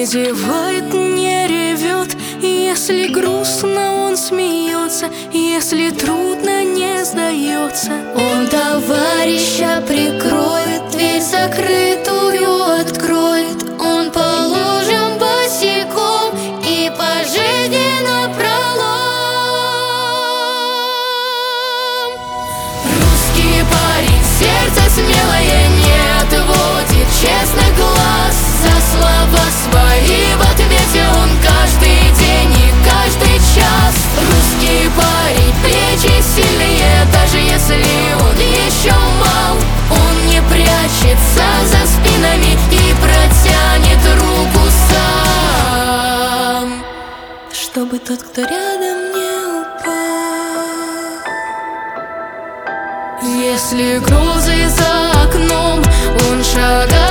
зевает, не ревет. Если грустно, он смеется. Если трудно, не сдается. Он товарища прикроет, дверь закрытую откроет. Он положен босиком и по жизни напролом. Русский парень, сердце смелое, не отводит честный глаз. За слова свои в ответе он каждый день и каждый час. Русский парень, плечи сильные, даже если он еще мал. Он не прячется за спинами и протянет руку сам, чтобы тот, кто рядом, не упал. Если грозы за окном, он шагает